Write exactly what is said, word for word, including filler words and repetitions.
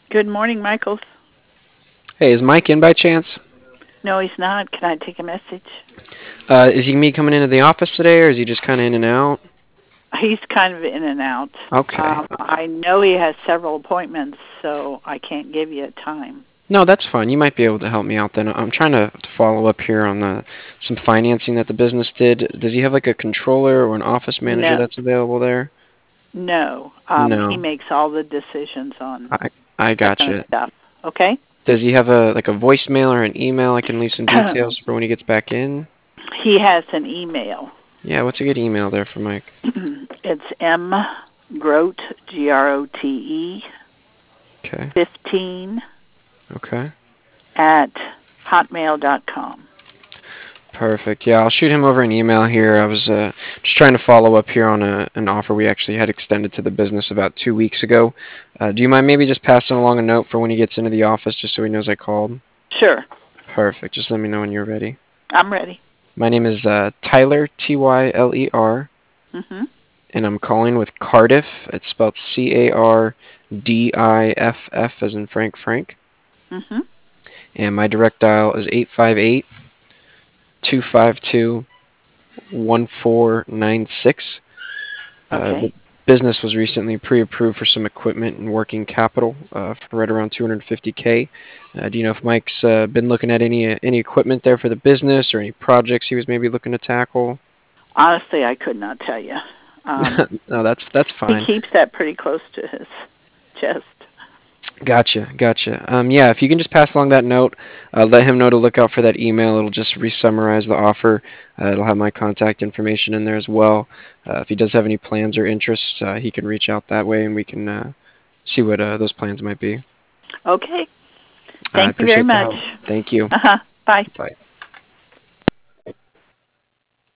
Good morning, Michael. Hey, is Mike in by chance? No, he's not. Can I take a message? Uh, is he me coming into the office today, or is he just kind of in and out? He's kind of in and out. Okay. Um, I know he has several appointments, so I can't give you a time. No, that's fine. You might be able to help me out then. I'm trying to, to follow up here on uh, some financing that the business did. Does he have like a controller or an office manager No, that's available there? no. Um, he No. makes all the decisions on I I that kind of gotcha. stuff. Okay. Does he have a like a voicemail or an email I can leave some details for when he gets back in? He has an email. Yeah, what's a good email there for Mike? It's M Grote G R O T E Okay. fifteen Okay. at hotmail dot com. Perfect. Yeah, I'll shoot him over an email here. I was uh, just trying to follow up here on a, an offer we actually had extended to the business about two weeks ago. Uh, do you mind maybe just passing along a note for when he gets into the office, just so he knows I called? Sure. Perfect. Just let me know when you're ready. I'm ready. My name is uh, Tyler, T Y L E R, Mhm. and I'm calling with Cardiff. It's spelled C A R D I F F as in Frank Frank. Mhm. And my direct dial is eight five eight, two five two, one four nine six. Uh, Okay. the business was recently pre-approved for some equipment and working capital uh, for right around two hundred fifty k. Uh, do you know if Mike's uh, been looking at any uh, any equipment there for the business or any projects he was maybe looking to tackle? Honestly, I could not tell you. Um, No, that's that's he fine. keeps that pretty close to his chest. Gotcha, gotcha. Um, yeah, if you can just pass along that note, uh, let him know to look out for that email. It'll just re-summarize the offer. Uh, it'll have my contact information in there as well. Uh, if he does have any plans or interests, uh, he can reach out that way, and we can uh, see what uh, those plans might be. Okay. I Thank you very appreciate the much. help. Thank you. Uh-huh. Bye. Bye.